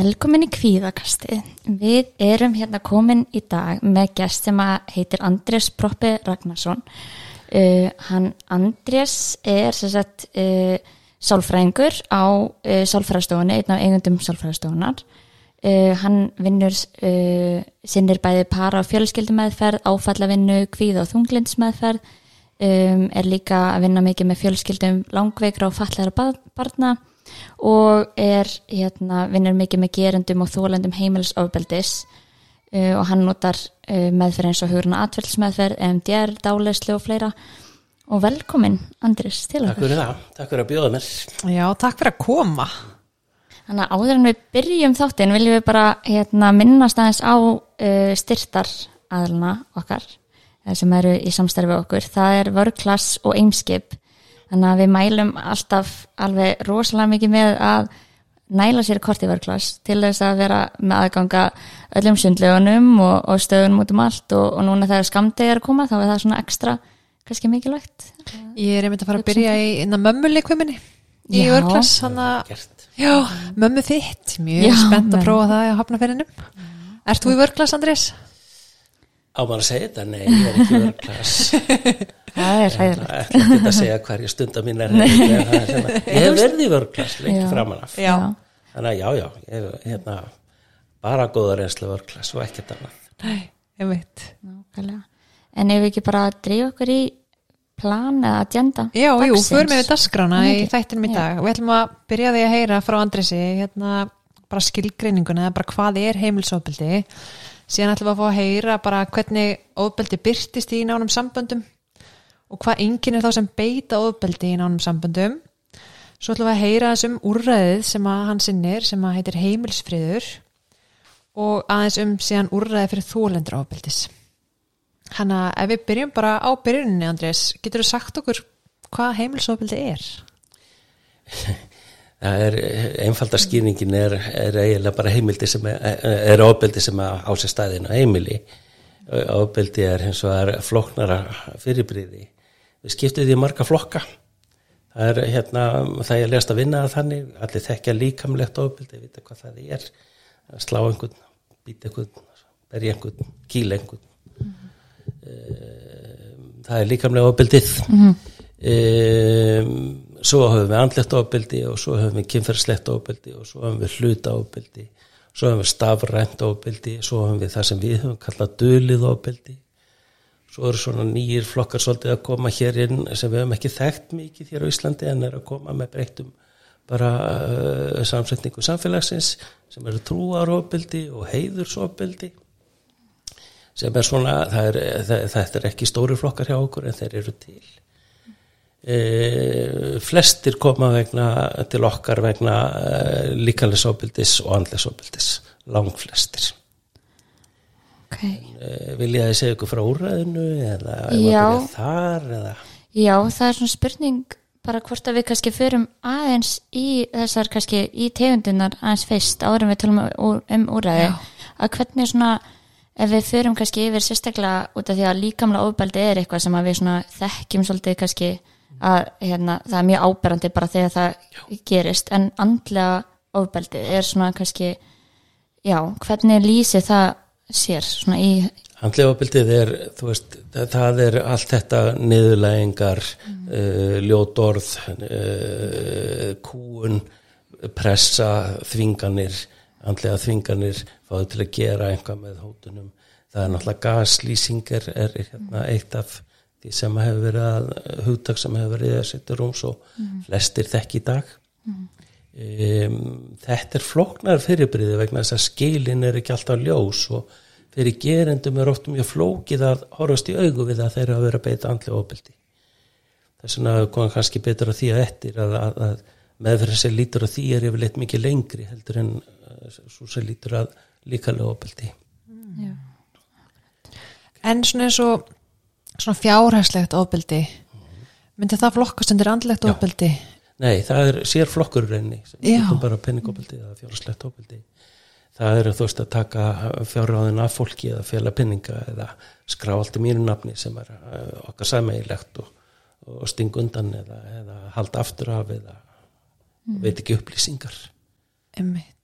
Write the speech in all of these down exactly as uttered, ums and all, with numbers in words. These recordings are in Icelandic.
Velkomin í Kvíðakastið. Við erum hérna komin í dag með gest sem heitir Andrés Proppé Ragnarsson. Uh, hann Andrés er sem sagt uh, sálfræðingur á uh, sálfræðistofunni, einn af eigendum sálfræðistofunar. Uh, hann vinnur uh, sinnir bæði para- og fjölskyldumeðferð, áfallavinnu, kvíða- og þunglindsmeðferð, um, er líka að vinna mikið með fjölskyldum langveikra og fatlaðra barna og er hérna vinnur mikið með gerendum og þolendum heimilisofbeldis uh, og hann notar uh, meðferð eins og hugræna atferlismeðferð, E M D R, dáleiðslu og fleira. Og velkomin Andrés til okkur. Takk fyrir það, takk fyrir að bjóða mér. Já, takk fyrir að koma. Þannig að áður en við byrjum þáttinn viljum við bara hérna minnast aðeins á uh, styrtar aðluna okkar sem eru í samstarfi við okkur. Það er Workclass og Eimskip. Þannig að við mælum alltaf alveg rosalega mikið með að næla sér kort í Workclass til þess að vera með aðganga öllum sundlaugunum og, og stöðunum út um allt og, og núna þegar skammdegi er að koma þá er það svona ekstra kannski mikilvægt. Ég er einmitt að fara að byrja í innan mömmuleikviminni í Workclass. Já, mömmu þitt, mjög Já, spennt að prófa það á Hafnarfirðinum. Ert þú í Workclass, Andrés? Á maður að segja þetta? Nei, ég er ekki í Workclass. Það er hæðilegt. Það er ekki að segja hverju stunda mín er ég hef verið í Workclass lengi framan af. Já. Þannig að já, já, ég hef hérna bara góða reynslu Workclass og ekkert annað. Nei, ég veit. Nákvæmlega. En ef við ekki bara drífa okkur í plan eða agenda Já, dagsins. jú, förum við dagskrána í okay. þættinum í dag. Við ætlum að byrja því að heyra frá Andrési hérna bara skilgreininguna, bara hvað er heimilisofbeldi. Síðan ætlum við að fá að heyra bara hvernig ofbeldi birtist í nánum samböndum og hvað enginn er þá sem beita ofbeldi í nánum samböndum. Svo ætlum við að heyra þessum úrræðið sem að hann sinnir, sem að heitir heimilisfriður og aðeins um síðan úrræðið fyrir þolendur ofbeldis. Hanna, ef við byrjum bara á byrjuninni, Andrés, getur þú sagt okkur hvað heimilisofbeldi er? Það er, einfalda skýringin er, er eiginlega bara heimildi sem er, er ofbeldi sem á sér staðinn á heimili. Ofbeldi er hins vegar flóknara fyrirbrigði. Við skiptum því marga flokka. Það er hérna, það er lest að vinna að þannig, allir þekkja líkamlegt ofbeldi, vita hvað það er, slá einhvern, býta einhvern, berja einhvern, kýla einhvern. Mm-hmm. Það er líkamlega ofbeldið. Mm-hmm. Svo höfum við andlegt ofbeldi og svo höfum við kynferðislegt ofbeldi og svo höfum við hluta ofbeldi, svo höfum við stafrænt ofbeldi, svo höfum við það sem við höfum kallað dulið ofbeldi. Svo eru svona nýjir flokkar svolítið að koma hér inn sem við höfum ekki þekkt mikið hér á Íslandi en er að koma með breyttum bara uh, samsetningu samfélagsins sem eru trúarofbeldi og heiðursofbeldi sem er svona, það er, það, þetta er ekki stóri flokkar hjá okkur en þeir eru til. Uh, flestir koma vegna til okkar vegna uh, líkamlegsofbeldis og andlegsofbeldis, langflestir. Okay. Uh, vil ég að segja ykkur frá úrræðinu eða er þar eða? Já, það er svona spurning bara hvort að við kannski förum aðeins í þessar kannski í tegundunar aðeins fyrst áður en við tölum um úrræði Já. Að hvernig svona ef við förum kannski yfir sérstaklega út af því að líkamlega ofbeldi er eitthvað sem að við svona þekkjum svolítið kannski að hérna, það er mjög áberandi bara þegar það já. Gerist en andlega ofbeldi er svona kannski já, hvernig lýsir það sér svona í andlega ofbeldið er, þú veist, það er allt þetta niðurlægingar mm. uh, ljót orð uh, kúun pressa, þvinganir andlega þvinganir, fáðu til að gera einhvað með hótunum, það er náttúrulega gaslýsing er, er hérna eitt af því sem hefur verið að hugtak sem hefur verið að setja rúms og mm. flestir þekki í dag mm. um, þetta er flóknar fyrirbrigði vegna þess að skilin er ekki alltaf ljós og fyrir gerendum er oft mjög flókið að horfast í augu við að þeir hafa verið að beita andlega ofbeldi þess vegna kom kannski betur að því að eftir að, að, að meðferð sem lítur að því er yfirleitt mikið lengri heldur en uh, svo sem lítur að líkamlega ofbeldi mm. En svona eins og svona fjárhagslegt ofbeldi myndi það flokkast undir andlegt Já. Ofbeldi? Nei, það er sér flokkur reyni sem er bara penningofbeldi eða fjárhagslegt ofbeldi það er þú veist að taka fjárráðin af fólki eða fela penninga eða skrá allt í mínu nafni sem er uh, okkar sameiginlegt og, og sting undan eða, eða halda aftur af eða mm. veit ekki upplýsingar Einmitt.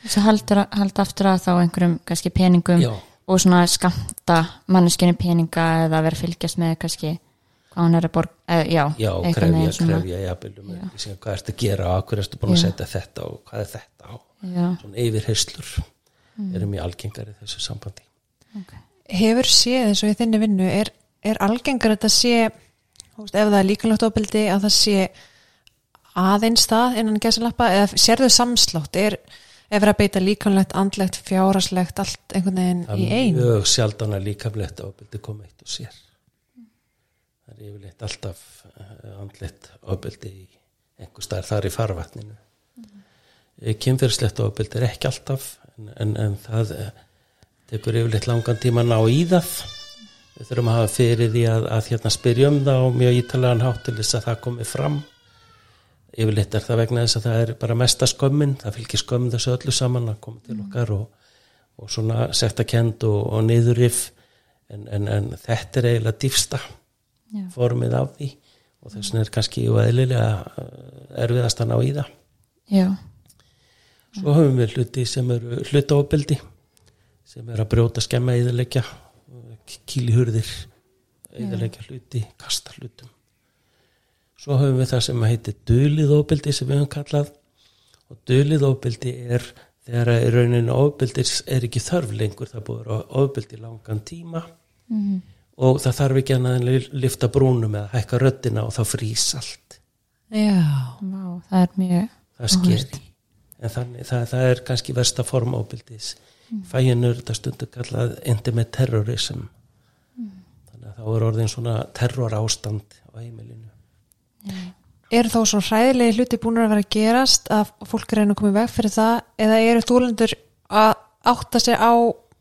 Svo haldur, haldur aftur að þá einhverjum kannski peningum Já. og svona skamta manneskjunni peninga eða vera að fylgjast með kannski hvað hún er að borga, eða, já, Já, eitthvað krefja, með svona- krefja, jafnvel um upplýsingar, hvað ertu að gera, hvað ertu búin að Já. setja þetta og hvað er þetta og Já, svona yfirheyslur eru mjög algengar í þessu sambandi. ok. Hefur séð eins og í þinni vinnu er, er algengar að þetta sé þú veist, ef það er líkamlegt ofbeldi að það sé aðeins það innan gæsalappa eða sérðu samslátt er ef verið að beita líkamlegt, andlegt, fjárhagslegt allt einhvern veginn Það í er einu mjög sjaldan að líkamlegt ofbeldi koma eitt og sér. Það er yfirleitt alltaf uh, andlegt ofbeldi í einhver staðar þar í farvatninu. Mm. Kynferðislegt ofbeldi er ekki alltaf en, en, en það uh, tekur yfirleitt langan tíma að ná í það. Við þurfum að hafa fyrir því að, að hérna spyrja um það og mjög ítalegan hátt til þess að það komi fram. Yfirleitt er það vegna þess að það er bara mesta skömmin, það fylgir skömm þessu öllu saman að koma til okkar og, og svona sektakend og, og niðurrif en, en, en þetta er eiginlega dýfsta Já. formið af því og þess vegna er kannski eðlilega erfiðast að ná í það. Já, Svo höfum við hluti sem eru hlutaofbeldi sem er að brjóta, skemma, eyðileggja, kýlihurðir, eyðileggja hluti, kasta hlutum. Svo höfum við það sem heitir dulið ofbeldi sem við höfum kallað og dulið ofbeldi er þegar í rauninu ofbeldis er ekki þörf lengur, það búið að ofbeldi langan tíma mm. og það þarf ekki að lyfta brúnum eða hækka röddina og þá frýs allt. Já, Vá, það er mjög Það er skeri. En þannig, það, það er kannski versta form ofbeldis. Mm. Fæinur þetta stundu kallað intimate terrorism. Mm. Þannig að þá er orðin svona terror ástand á heimilinu. eru þó svo hræðilegi hluti búin að vera að gerast að fólk er einu komið veg fyrir það eða eru þúlendur að átta sig á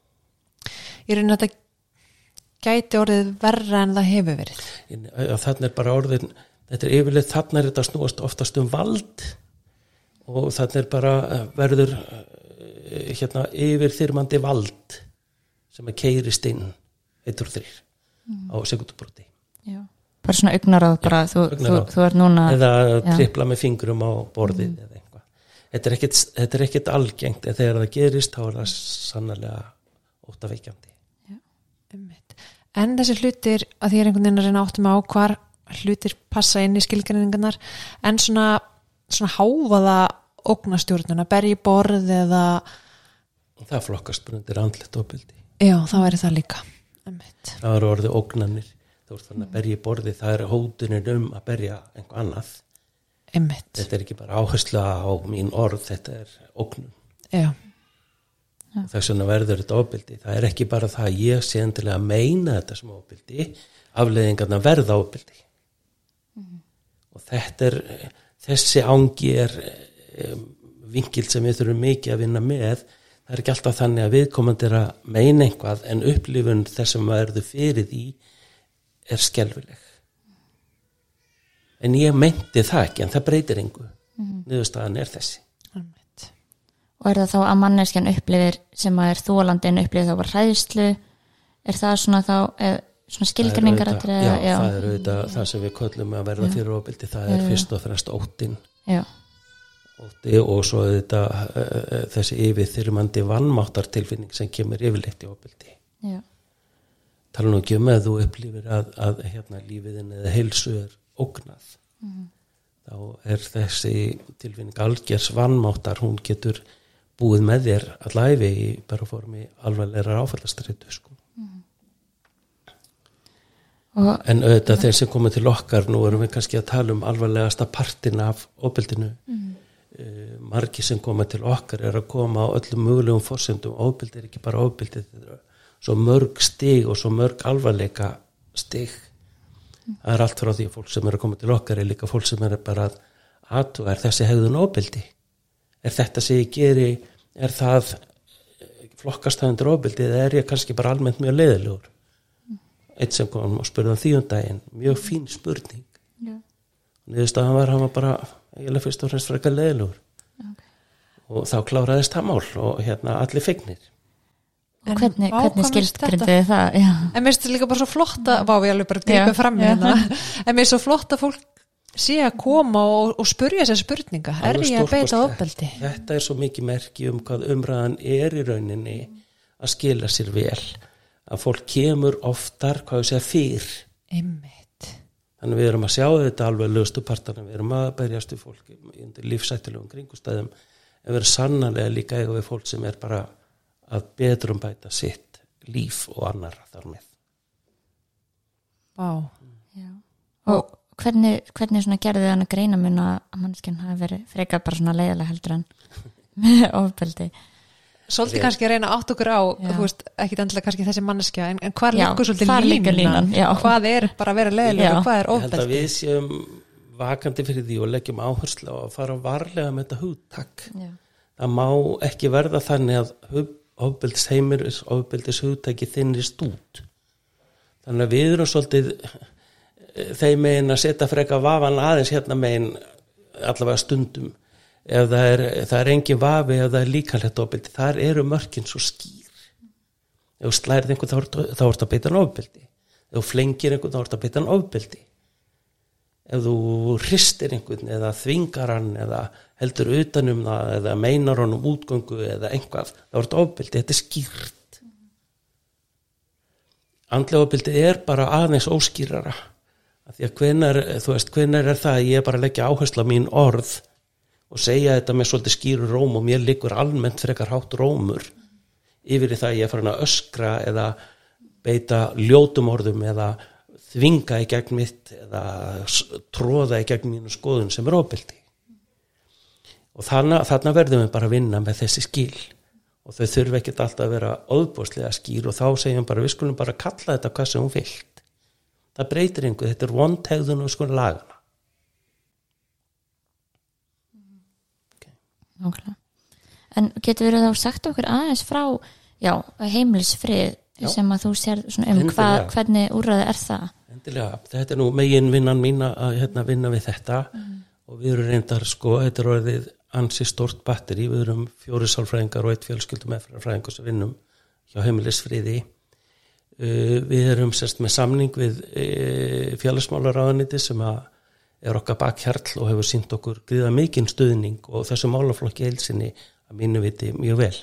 í rauninu að þetta gæti orðið verra en það hefur verið Þannig er bara orðin þetta er yfirleitt, þannig er þetta snúast oftast um vald og þannig er bara verður hérna yfirþyrmandi vald sem að keyrist inn eitt úr þrír mm. á sekundubróti Já, bara svona augnaráð bara, þú, Augnaráð. þú, þú er núna eða já. tripla með fingrum á borðið mm. eða eitthvað. Þetta er ekkit, þetta er ekkit algengt en þegar það gerist þá er það sannarlega óttaveikjandi. En þessi hlutir að því er einhvern veginn að reyna áttum á hvar hlutir passa inn í skilgreiningarnar en svona, svona háfaða ógnastjórnuna, berja í borð eða Það flokkast bara undir andlegt ofbeldi. Já, það væri það líka. Einmitt. Það eru orðið ógnanir. Þú ert þannig að berja í borði, það er hótunin um að berja einhver annað. Einmitt. Þetta er ekki bara áhersla á mín orð, þetta er ógnun. Já. Og þess vegna verður þetta ofbeldi. Það er ekki bara það að ég sé endilega að meina þetta sem ofbeldi, afleiðingarna verða ofbeldi. Mm. Og þetta er, þessi ángi er um, vinkill sem við þurfum mikið að vinna með. Það er ekki alltaf þannig að viðkomandi er að meina einhvað en upplifun þess sem verður fyrir því er skelfileg. En ég meinti það ekki, en það breytir engu. Mm. Niðurstaðan er þessi. Einmitt. Og er það þá að manneskjan upplifir sem að er þólandin upplifir þá bara hræðslu er það svona þá eð, svona skilgreiningar Já, já, það er auðvitað það sem við köllum að verða fyrir ofbeldi, það er fyrst og fremst óttinn. Já. Ótti og svo auðvitað uh, þessi yfirþyrmandi vannmáttartilfinning sem kemur yfirleitt í ofbeldi. Já. Tala nú ekki um að þú upplifir að, að hérna lífiðin eða heilsu er ógnað. Mm. Þá er þessi tilfinning algjers vannmáttar, hún getur búið með þér að læfi í bara formi alvarlegar áfallastreitu sko. Mm. Og, en auðvitað ja. Þeir sem komið til okkar, nú erum við kannski að tala um alvarlegasta partin af ofbeldinu. Mm. Uh, margir sem koma til okkar er að koma á öllum mögulegum forsendum. Ofbeldi er ekki bara ofbeldi, þetta er svo mörg stig og svo mörg alvarleika stig. Mm. Það er allt frá því að fólk sem er að koma til okkar er líka fólk sem er bara að athuga, er þessi hegðun ofbeldi? Er þetta sem ég geri, er það flokkast það undir ofbeldi eða er ég kannski bara almennt mjög leiðilegur? Mm. Eitt sem kom og spurði um því um daginn, mjög fín spurning. Yeah. Niðurstaðan var, hann var bara eiginlega fyrst og fremst frekar leiðilegur. Okay. Og þá kláraðist það mál og hérna allir fegnir. Og hvernig, hvernig skilgrindi þið það? Já. En mér finnst þetta líka bara svo flott að, vá við alveg bara grípum fram í hérna, en mér er svo flott að fólk sé að koma og, og spurja sér spurninga, er Alveg ég að beita stórkostlegt. ofbeldi? Þetta er svo mikið merki um hvað umræðan er í rauninni að skila sér vel, að fólk kemur oftar, hvað við segja, fyrr. Einmitt. Þannig við erum að sjá þetta alveg lögstu partana, við erum að berjast við fólk í lífsættilegum kringustæðum, en við erum sannarlega líka eiga við fólk sem er bara að betrum bæta sitt líf og annar þar með. Vá. Já. Og hvernig, hvernig svona gerði þannig greina mun að mannskjörn hafi verið frekar bara svona leiðilega heldur en með ofbeldi? Svolítið kannski að reyna átt okkur á, Já. þú veist, ekki endilega kannski þessi manneskja, en, en hvað Já, liggur svolítið hvar liggur línan? Já. Hvað er bara að vera leiðilega Já. og hvað er Ég held að ofbeldi? við séum vakandi fyrir því og leggjum áherslu á að fara varlega með þetta hugtak. Já. Það má ekki verða þannig að ofbeldis heimir, ofbeldis hugtaki þinnist út. Þannig að við erum svolítið þeim megin að setja freka vafan aðeins hérna megin allavega stundum. Ef það er, það er engin vafi, ef það er líkanlegt ofbeldi, þar eru mörkin svo skýr. Ef þú slærið einhvern þá ertu þá ertu að beita hann ofbeldi. Ef þú flengir einhvern þá ertu að beita hann ofbeldi. Ef þú hristir einhvern eða þvingar hann eða heldur utanum það eða meinar hann um útgöngu eða einhvað, þá ertu ofbeldi, þetta er skýrt. Andlega ofbeldi er bara aðeins óskýrara. Af því að hvenær, þú veist, hvenær er það að ég er bara að leggja áherslu á mín orð og segja þetta með svolítið skýru róm og mér liggur almennt frekar hátt rómur yfir í það að ég er farin að öskra eða beita ljótum orðum eða þvinga í gegn mitt eða tróða í gegn mínu skoðun sem er ofbeldi. Og þarna, þarna verðum við bara að vinna með þessi skil og þau þurfa ekkert alltaf að vera ofboðslega skýr og þá segjum bara, við skulum bara kalla þetta hvað sem hún vilt. Það breytir einhver, þetta er vondhegðun og sko lagana. Nákvæmlega. En getur verið þá sagt okkur aðeins frá já, heimilisfrið Já. sem að þú sér svona um Endilega. hvað, hvernig úrræði er það? Endilega, þetta er nú megin vinnan mín að hérna, vinna við þetta mm. og við erum reyndar sko, þetta er orðið ansi stórt batteri, við erum fjóri sálfræðingar og eitt fjölskyldum meðferðarfræðingar sem vinnum hjá heimilisfriði. Uh, við erum sérst með samning við uh, félagsmálaráðuneytið sem að er okkar bakhjarl og hefur sýnt okkur gríða mikinn stuðning og þessu málaflokki heilsinni að mínu viti mjög vel.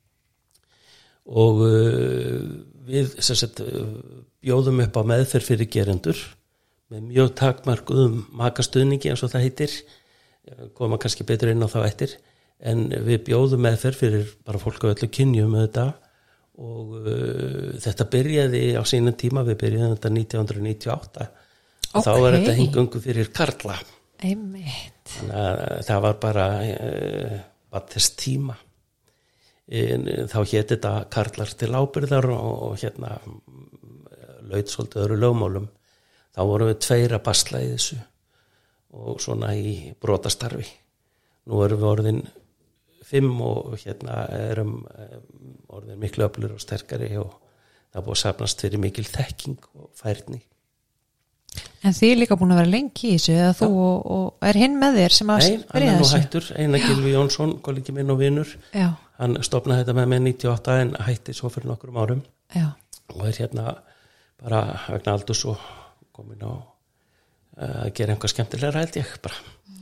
Og uh, við sérst, bjóðum upp á meðferð fyrir gerendur með mjög takmarkuðum makastuðningi eins og það heitir, koma kannski betur inn á þá eftir, en við bjóðum meðferð fyrir bara fólk á öllu kynjum með þetta og uh, þetta byrjaði á sínum tíma, við byrjaðum þetta nítján hundruð níutíu og átta og okay. Þá var þetta hingöngu fyrir karla. Einmitt. Þannig að það var bara uh, bara þess tíma. En, þá hétt þetta karlar til ábyrðar og, og hérna laut svolítið öðru lögmálum. Þá vorum við tveir að basla í þessu og svona í brotastarfi. Nú erum við orðin fimm og hérna erum orðin miklu öflur og sterkari og það búið að safnast fyrir mikil þekking og færni. En þið er líka búin að vera lengi í þessu eða þú og, og er hinn með þér sem að Nei, hann er nú hættur, Einar Gylfi Jónsson, kollegi minn og vinur. Já. Hann stofnaði þetta með mig níutíu og átta en hætti svo fyrir nokkrum árum. Já. Og er hérna bara vegna aldurs og komin á að gera einhvað skemmtilegra held ég bara.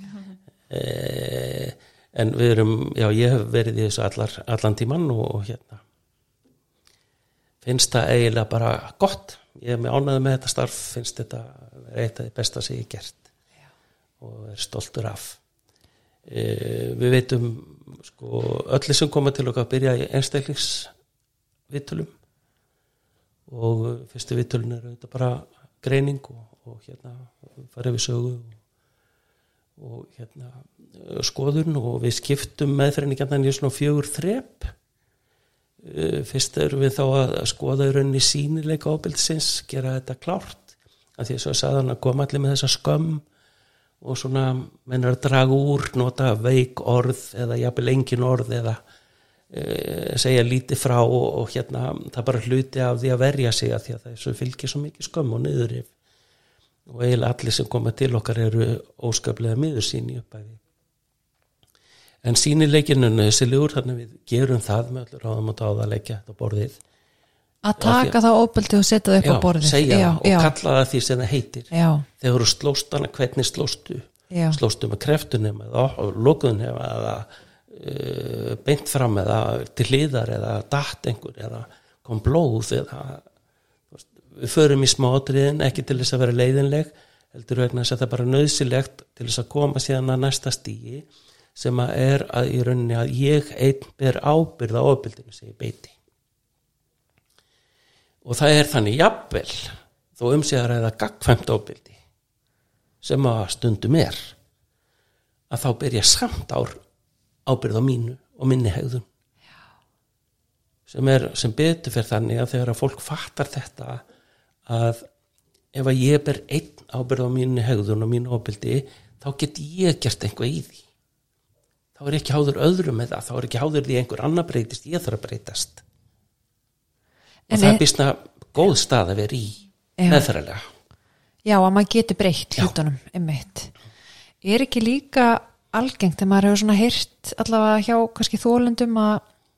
Eh, en við erum, já ég hef verið í þessu allar, allan tíman og, og hérna finnst það eiginlega bara gott. Ég er með ánægði með þetta starf, finnst þetta eitt af því besta sem ég hef gert já. Og er stoltur af. Eh, við veitum sko öllu sem koma til okkar að byrja í einstaklingsvittulum og fyrstu vittulun er þetta bara greining og, og hérna farið við sögu og, og hérna skoðun og við skiptum meðferðinni gætan í svona fjögur þrep. Fyrst erum við þá að skoða í rauninni sýnileika ofbeldisins, gera þetta klárt af því að svo sagði hann að koma allir með þessa skömm og svona menn er að draga úr, nota veik orð eða jafnvel engin orð eða e, segja lítið frá og, og hérna það bara hluti af því að verja sig að því að þessu fylgir svo mikið skömm og niðurrif og eiginlega allir sem koma til okkar eru óskaplega miður sín í uppæði. En sýnileikinn er nöðsilegur, þannig við gerum það með öllu ráðum og dáða að leggja þetta á borðið. Að taka þá ofbeldi og setja það upp já, á borðið. Segja Já, og já. kalla það því sem það heitir. Já. Þegar þú slóst hana, hvernig slóstu? Já. Slóstu með kreftunum eða lokuðunum eða uh, beint fram eða til hliðar eða datt einhver eða kom blóð eða við förum í smáatriðin ekki til þess að vera leiðinleg heldur vegna þess að það er bara nauðsynlegt til þess að koma síðan að næsta stígi sem að er að í rauninni að ég einn ber ábyrgð á ofbeldinu sem ég beiti. Og það er þannig jafnvel þó um sig að ræða gagnkvæmt ofbeldi sem að stundum er að þá ber ég samt ár ábyrgð á mínu og minni hegðun. Já. Sem er sem betur fyrir þannig að þegar að fólk fattar þetta að ef að ég ber einn ábyrgð á mínu hegðun og mínu ofbeldi þá get ég gert einhvað í því. Þá er ekki háður öðrum með það, þá er ekki háður því einhver annar breytist, ég þarf að breytast. En og það er býsna góð stað að vera í meðferðarlega. Já, að maður geti breytt hlutunum einmitt. Er ekki líka algengt þegar maður hefur svona heyrt allavega hjá kannski þólendum að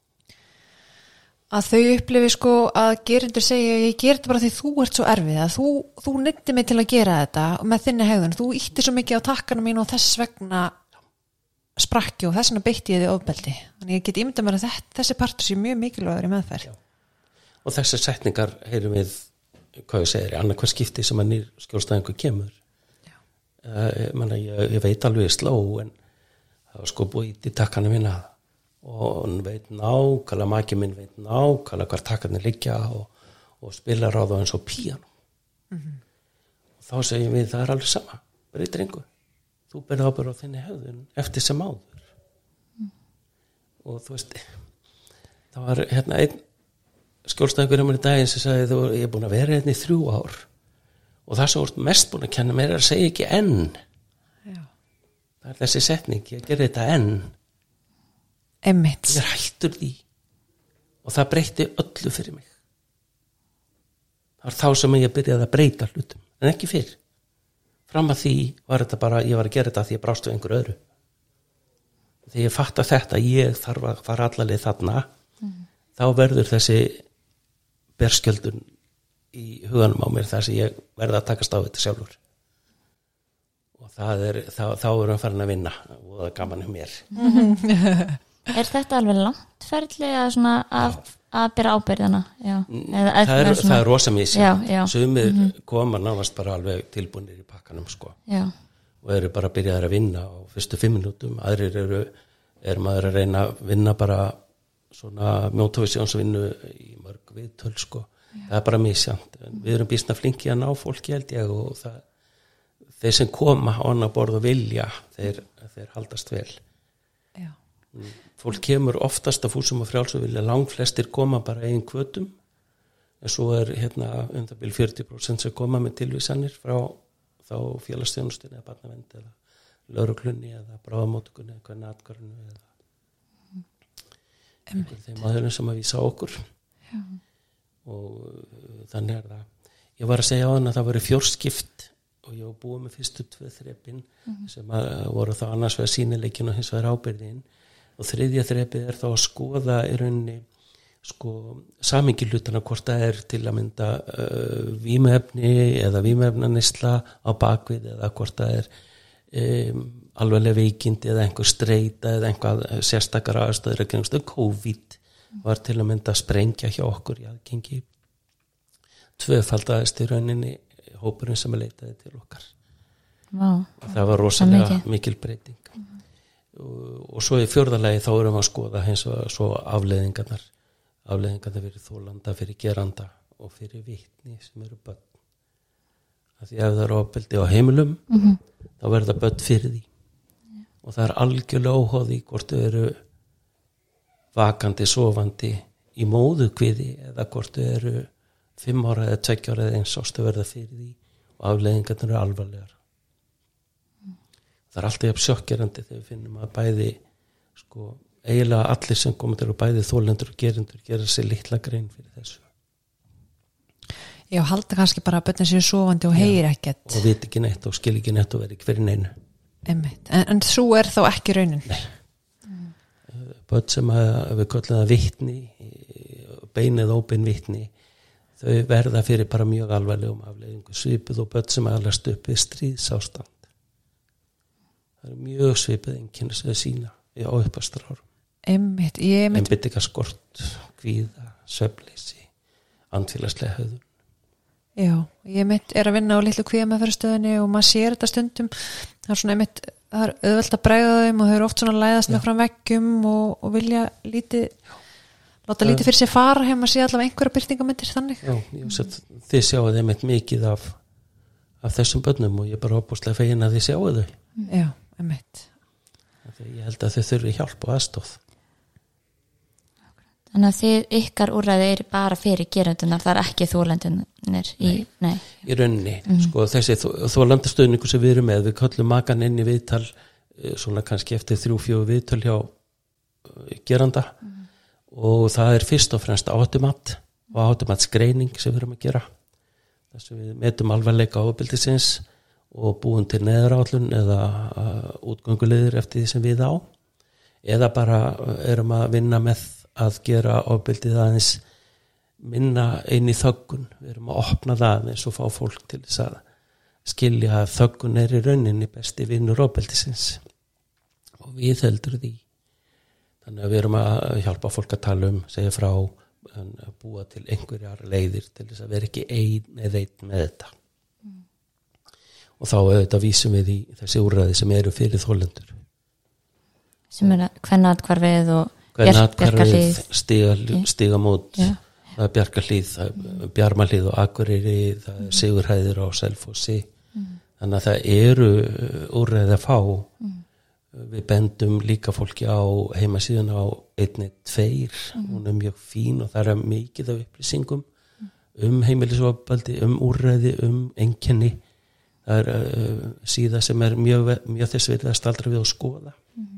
að þau upplifi sko að gerendur segja ég ger þetta bara því þú ert svo erfið að þú, þú neytti mig til að gera þetta og með þinni hegðun, þú ítti svo mikið á takkana mín og þess vegna sprakki og þess vegna beitti ég þið ofbeldi. Þannig ég get ímyndað mér að þetta, þessi partur sé mjög mikilvægur í meðferð. Já. Og þessar setningar heyrum við, hvað ég segir, annað hvað skipti sem að nýr skjólstæðingur kemur. Uh, ég, manna, ég, ég veit alveg sló, en það var sko búið í takkana mína og hann veit nákvæmlega, maki minn veit nákvæmlega hvar takkarnir liggja og, og spilar á það eins og píano. Mm-hmm. Og þá segjum við, það er alveg sama, breytir engu. Þú berði ábyrgð á þinni hegðun eftir sem áður. Mm. Og þú veist, það var hérna einn skjólstæðingur um í daginn sem sagði þú, ég er búin að vera hérna í þrjú ár og það sem þú mest búin að kenna mér er að segja ekki enn. Já. Það er þessi setning, ég ger þetta enn. Einmitt. Ég er hættur því og það breytti öllu fyrir mig. Það var þá sem ég byrjaði að breyta hlutum, en ekki fyrr. Fram að því var þetta bara, ég var að gera þetta því ég brást við einhver öðru. Þegar ég fatt að þetta, ég þarf að fara allalegi þarna, mm. þá verður þessi berskjöldun í huganum á mér þar sem ég verða að takast á þetta sjálfur. Og það er, þá, þá er hann farin að vinna og það er gaman um mér. Er þetta alveg langt ferli að, svona, að, að byrja ábyrðina? Já. Eða, það, er, svona... það er rosa misjant. Sumir mm-hmm. koma nánast bara alveg tilbúinir í pakkanum sko. Já. Og eru bara að byrja að vinna á fyrstu fimm minútum. Aðrir eru, er maður að reyna að vinna bara svona mjóntóvisjónsvinnu í mörg viðtöl sko. Já. Það er bara misjant. Við erum býsna flinki að ná fólki held ég og það, þeir sem koma á annað borð og vilja, þeir, þeir haldast vel. Já. Fólk kemur oftast að fúsum og frjálsum vilja langflestir koma bara einn kvötum en svo er hérna undabil fjörutíu prósent sem koma með tilvísanir frá þá félagsþjónustunni eða barnavernd eða lögreglunni eða bráðamóttökunni eða hvernig atkvarðinu eða einhver þeim aðeins sem að vísa okkur. Já. Og þannig er það. Ég var að segja á hann að það voru fjórskipt og ég var búið með fyrstu tvö þrepin mm-hmm. sem að voru þá annars vegar sýnileikin og hins vegar ábyrðin og þriðja þrepið er þá að skoða í rauninni sko samingi hlutana hvort það er til að mynda uh, vímuefni eða vímuefnaneysla á bakvið eða hvort það er um, alveglega veikindi eða einhver streita eða einhvað sérstakar aðstöður eða einhverstu COVID var til að mynda að sprengja hjá okkur í aðgengi tvöfaldaðist í rauninni hópurinn sem að leitaði til okkar. Wow. Það var rosalega mikil breyting. Mm-hmm. Og, og svo í fjórðalagi þá erum við að skoða hins og svo afleiðingarnar afleiðingarnar fyrir þólanda, fyrir geranda og fyrir vitni sem eru börn. Af því ef það eru ofbeldi á heimilum mm-hmm. þá verður það börn fyrir því. Yeah. Og það er algjörlega óháð í hvort þau eru vakandi, sofandi í móðukviði eða hvort þau eru fimm ára eða tveggja ára eða eins ástu verða fyrir því og afleiðingarnar eru alvarlegar. Það er alltaf jafn sjokkgerandi þegar við finnum að bæði sko, eiginlega allir sem komið til að bæði þólendur og gerendur gera sér litla grein fyrir þessu. Já, halda kannski bara að börnin sér sofandi og heyri ekkert. Og viti ekki neitt og skil ekki neitt og veri ekki fyrir neinu. En, en svo er þá ekki raunin? Nei. Mm. Börn sem að, við köllum það vitni, beinið óbein vitni, þau verða fyrir bara mjög alvarlegum afleiðingu, svipuð og börn sem alast upp við stríðsástand. Það er mjög svipuð einkenni sem þau sína á uppastrárum. Einmitt, ég einmitt. Einbeitingarskort, kvíða, svefnleysi, andfélagslega höfðun. Já, ég mitt er að vinna á litlu kvíðameðferðarstöðinni og maður sér þetta stundum, það er svona einmitt, það er auðvelt að bregða þeim og þau eru oft svona læðast með fram veggjum og, og vilja lítið, láta það, lítið fyrir sér fara hefur maður sé allavega einhverja byrtingamyndir þannig. Já, ég sé að þið sjáu þeim eitt mikið af, af þessum börnum og ég er bara opbúslega fegin að þið sjáu þau. Já, einmitt. Ég held að þau þurfi hjálp og aðstoð. Þannig að þið ykkar úrræði er bara fyrir gerendunar, það er ekki þólendunir í, nei. Í rauninni, mm. sko þessi þólandastöðningu sem við erum með, við köllum makan inn í viðtal, svona kannski eftir þrjú, fjögur viðtal hjá geranda mm. og það er fyrst og fremst automat og automatsgreining sem við erum að gera. Þess að við metum alvarleika ofbeldisins og búum til neðurállun eða uh, útgönguleiðir eftir því sem við á, eða bara erum að vinna með að gera ofbeldið aðeins minna inn í þöggun. Við erum að opna það eins og fá fólk til þess að skilja að þöggun er í rauninni besti vinnur ofbeldisins og við heldur því. Þannig að við erum að hjálpa fólk að tala um, segja frá, að búa til einhverjar leiðir til þess að vera ekki ein eða einn með þetta. Mm. Og þá auðvitað vísum við í þessi úrræði sem eru fyrir þolendur. Sem er að kvennaathvarfið og Bjarkarhlíð, stiga, stigamót, ja. Það er Bjarkarhlíð, það er Bjarmahlíð og Akureyri, það er Sigurhæðir á Selfossi. Mm. Þannig að það eru úrræði að fá. Mm. Við bendum líka fólki á heimasíðun á einn tveir, mm. hún er mjög fín og það er mikið af upplýsingum mm. um heimilisofbeldi, um úrræði, um einkenni. Það er uh, síða sem er mjög, mjög þess virði að staldra við og skoða. Mm.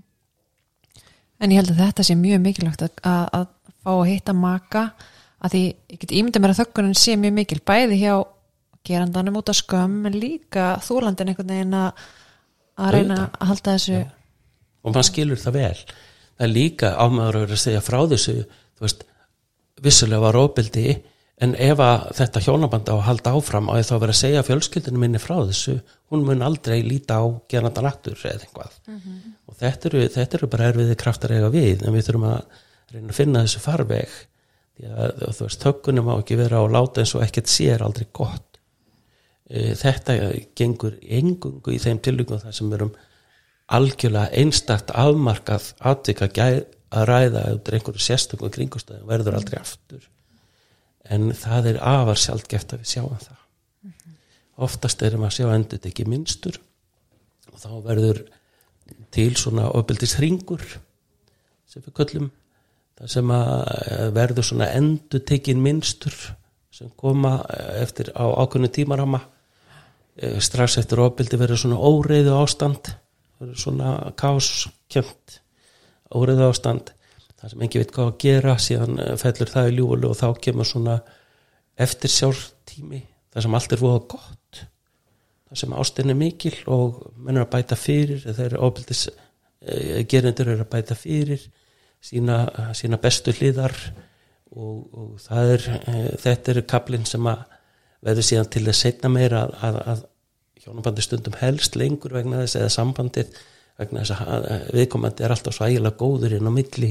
En ég held að þetta sé mjög mikilvægt að, að, að fá að hitta maka, að því ég get ímynda mér að þöggunin sé mjög mikil, bæði hjá gerandanum út af skömm, en líka þúlandin einhvern veginn að, að reyna að halda þessu. Ja. Og maður skilur það vel. Það er líka ámaður að segja frá þessu, þú veist, vissulega var ofbeldi, en ef að þetta hjónaband á að halda áfram og þá verið að segja fjölskyldinu minni frá þessu, hún mun aldrei líta á gerandan aftur eða eitthvað. Mm-hmm. Og þetta eru, þetta eru bara erfiði kraftar eiga við, en við þurfum að reyna að finna þessu farveg. Því að þú veist, þöggunum má ekki vera á láta eins og ekkert sér aldrei gott. Þetta gengur engungu í þeim tilvíkum þar sem erum algjörlega einstakt afmarkað atvik að ræða eftir einhverju sérstökum kringumstæðum verður aldrei aftur. En það er afar sjaldgæft að við sjáum það. Mm-hmm. Oftast erum að sjá endur ekki minnstur og þá verður til svona ofbeldishringur sem við köllum, það sem að verður svona endur tekin minnstur sem koma eftir á ákveðnu tímarama. Strax eftir ofbeldi verður svona óreiðu ástand, verður svona kaoskjönt óreiðu ástand. Það sem engin veit hvað að gera, síðan fellur það í ljúfulu og þá kemur svona eftirsjártími, það sem allt er voða gott, það sem ástin er mikil og menn er að bæta fyrir, þeir eru ofbeldis gerendur eru að bæta fyrir sína, sína bestu hliðar og, og það er, þetta er kaplinn sem að verður síðan til að seinna meira að, að, að hjónabandi stundum helst lengur vegna þess eða sambandið vegna þess að viðkomandi er alltaf svo ægilega góður inn á milli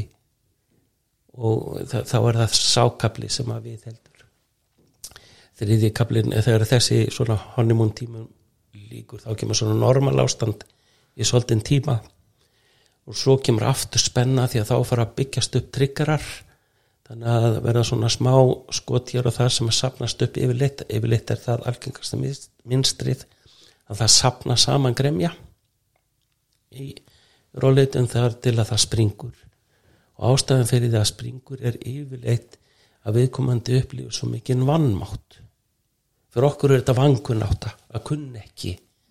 og þá er það sákabli sem að við heldur. Þriðji kablin, þegar þessi svona honeymoon tímum líkur, þá kemur svona normal ástand í svolítinn tíma og svo kemur aftur spenna því að þá fara að byggjast upp triggerar, þannig að verða svona smá skot hér og þar sem að safnast upp yfirleitt, yfirleitt er það algengasta minnstrið að það safna saman gremja í róleitum þar til að það springur. Og ástæðan fyrir það að springur er yfirleitt að viðkomandi upplifur svo mikinn vannmátt. Fyrir okkur er þetta vankunnátta að kunna ekki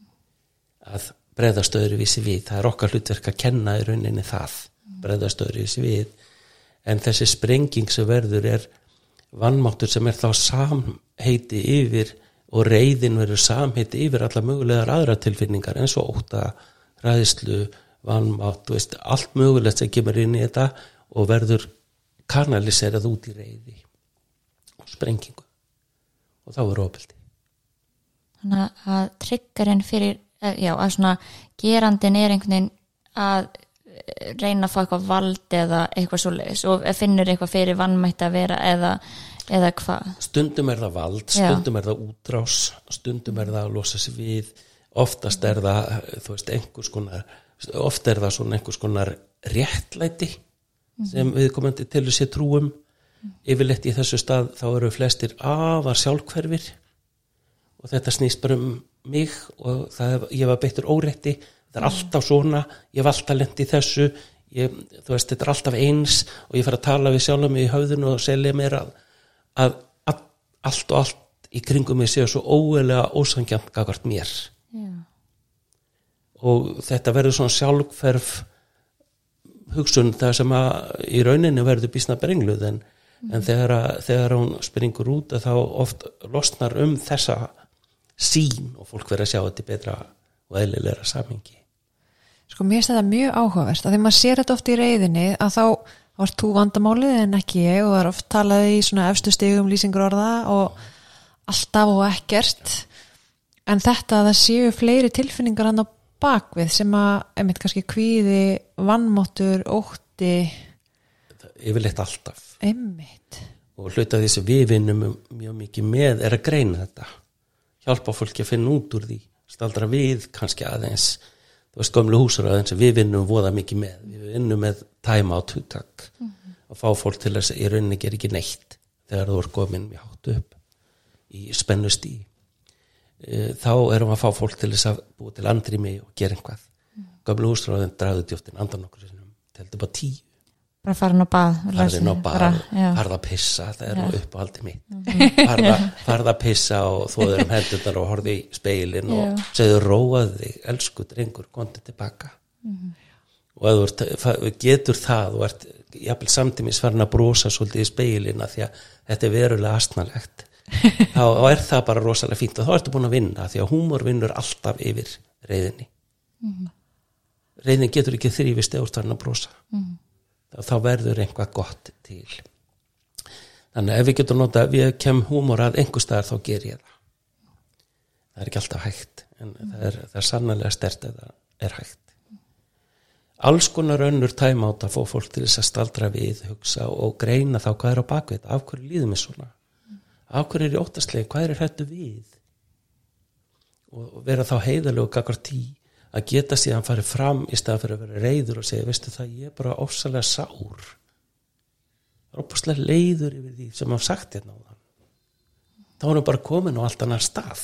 að bregðast öðruvísi við. Það er okkar hlutverk að kenna í rauninni það, bregðast öðruvísi við. En þessi sprenging sem verður er vannmáttur sem er þá samheiti yfir og reiðin verður samheiti yfir alla mögulegar aðra tilfinningar eins og ótta, hræðslu, vannmátt, veist, allt mögulegt sem kemur inn í þetta og verður kanaliserað út í reiði og sprengingu. og þá er ofbeldi. Þannig að triggerinn fyrir, já, að svona gerandin er einhvern veginn að reyna að fá eitthvað vald eða eitthvað svoleiðis og finnur eitthvað fyrir vannmætt að vera eða, eða hvað. Stundum er það vald, stundum já. Er það útrás, stundum er það að losa sig við, oftast er það, þú veist, einhvers konar, oft er það svona einhvers konar réttlæti mm-hmm. sem við komandi til þessi trúum. Mm-hmm. Yfirleitt í þessu stað þá eru flestir afar sjálfhverfir og þetta snýst bara um mig og það, ég var beittur órétti. Það er alltaf svona, ég hef alltaf lent í þessu, ég, þú veist, þetta er alltaf eins og ég fer að tala við sjálf mig í höfðinu og selja mér að, að, að allt og allt í kringum mig séu svo óeðlega ósangjant gagnvart mér. Já. Og þetta verður svona sjálfhverf hugsun það sem að í rauninni verður býsna brengluð en, mm. en þegar, að, þegar hún springur út að þá oft losnar um þessa sín og fólk verður að sjá þetta betra og eðlilegra samhengi. Sko mér finnst þetta mjög áhugavert að því maður sér þetta oft í reiðinni að þá var þú vandamálið en ekki ég og það er oft talað í svona efstu stigum lýsingur orða og alltaf og ekkert en þetta að það séu fleiri tilfinningar hann á bakvið sem að einmitt kannski kvíði, vannmáttur, ótti yfirleitt alltaf einmitt og hluta því sem við vinnum mjög mikið með er að greina þetta hjálpa fólki að finna út úr því staldra við kannski aðeins þú veist gömlu húsaröðin sem við vinnum voða mikið með, við vinnum með time out hugtak mm-hmm. og fá fólk til þess að í rauninni gera ekki neitt þegar þú er komin mjög hátt upp í spennust í e, þá erum við að fá fólk til þess að búa til andrými og gera einhvað mm-hmm. gömlu húsaröðin dragðu djóftin andan okkur sinnum, teldi bara tíu bara farin á bað farin á bað, farða að pissa það er nú uppáhaldið mitt mm-hmm. farða, farða að pissa og þóður um hendurnar og horfði í speilin og já. Segðu róaði þig, elsku drengur komdu tilbaka mm-hmm. og að þú ert, getur það og ert jafnvel samtímis farin að brosa svolítið í speilina því að þetta er verulega astnalegt þá er það bara rosalega fínt og þá ertu búin að vinna því að húmor vinnur alltaf yfir reiðinni mm-hmm. reiðin getur ekki þrýfist eða úr farin að brosa mm-hmm. þá verður einhvað gott til þannig ef við getum nota ef ég kem húmor að einhver staðar þá ger ég það það er ekki alltaf hægt en mm. það er, það er sannarlega sterkt að það er hægt alls konar önnur tæma át að fá fólk til þess að staldra við hugsa og greina þá hvað er á bakvið af hverju líður mér svona mm. af hverju er ég óttaslega, hvað er hættu við og vera þá heiðarlega og gagnvart tí að geta síðan farið fram í stað fyrir að vera reiður og segja, veistu það, ég er bara ofsalega sár. Það er opaslega leiður yfir því sem hann sagt hérna á þann. Þá er hann bara komin á allt annar stað.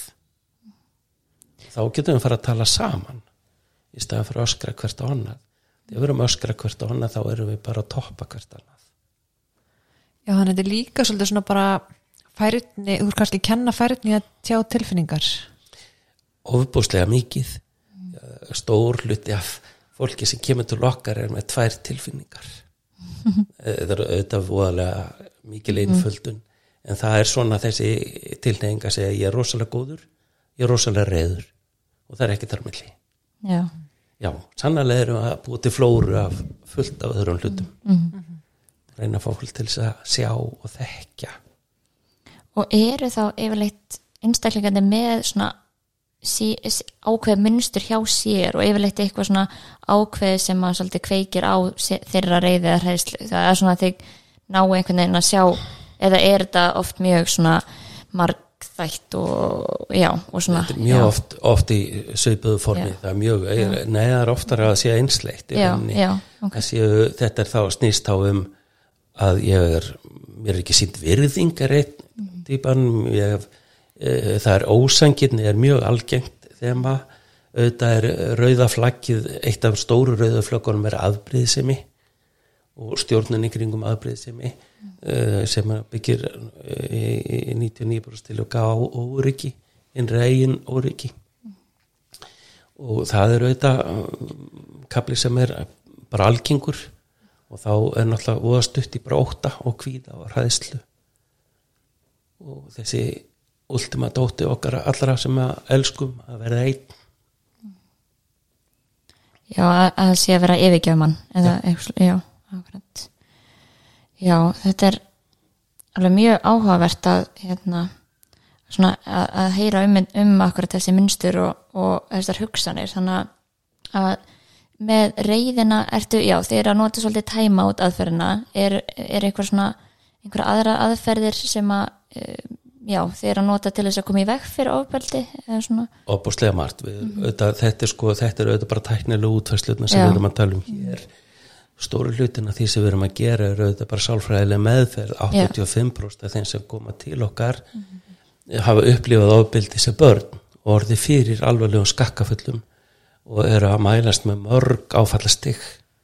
Þá getum við fara að tala saman í stað fyrir að öskra hvert á annað. Þegar við erum að öskra hvert á annað, þá erum við bara að toppa hvert annað. Já, þannig þetta er líka svolítið svona bara færni, þú er kannski að kenna færni að tjá tilfinningar. Ofbúslega mikið. Stór hluti af fólki sem kemur til okkar er með tvær tilfinningar það er auðvitað voðalega mikil einföldun en það er svona þessi tilhneiginga að segja ég er rosalega góður, ég er rosalega reiður og það er ekki þar milli já, já sannarlega erum við að búa til flóru af fullt af öðrum hlutum mm-hmm. reyna að fá fólk til þess að sjá og þekkja og eru þá yfirleitt einstaklingandi með svona Sí, ákveð munstur hjá sér og yfirleitt eitthvað svona ákveð sem að svolítið kveikir á þeirra reiði eða hræðslu, það er svona að þig ná einhvern veginn að sjá eða er þetta oft mjög svona margþætt og já og svona þetta er mjög já. oft, oft í svipuðu formi já. Það er mjög, neðar oftar að sé einsleitt já, já, okay. séu, þetta er þá snýst þá um að ég er mér er ekki sýnt virðing er einn mm. típan, ég hef það er ósangirni, er mjög algengt þema, auðvitað er rauða flaggið, eitt af stóru rauða flöggunum er afbrýðsemi og stjórnun í kringum afbrýðsemi mm. sem byggir í níutíu og níu prósent til og gá óryggi, innri eigin óryggi mm. og það er auðvitað kafli sem er bara algengur og þá er náttúrulega voða stutt í bara ótta og kvíða og hræðslu og þessi ultimate ótti okkar allra sem að elskum að vera einn Já, að, að sé að vera yfirgjöfumann eða eitthvað, já, akkurat Já, þetta er alveg mjög áhugavert að hérna, svona að, að heyra um, um akkurat þessi mynstur og, og þessar hugsanir, þannig að með reiðina ertu, já, þeir að nota svolítið time out aðferðina, er, er eitthvað svona einhverja aðra aðferðir sem að já, þeir að nota til þess að koma í veg fyrir ofbeldi eða svona opbúslega margt við, mm-hmm. auðvitað, þetta er sko, þetta er auðvitað bara tæknilega útfærsluðna sem já. Við erum að tala um hér stóru hlutin af því sem við erum að gera er auðvitað bara sálfræðilega meðferð áttatíu og fimm prósent af þeim sem koma til okkar mm-hmm. hafa upplifað ofbeldi sem börn og orðið fyrir alvarlegum skakkafullum og eru að mælast með mörg áfallastig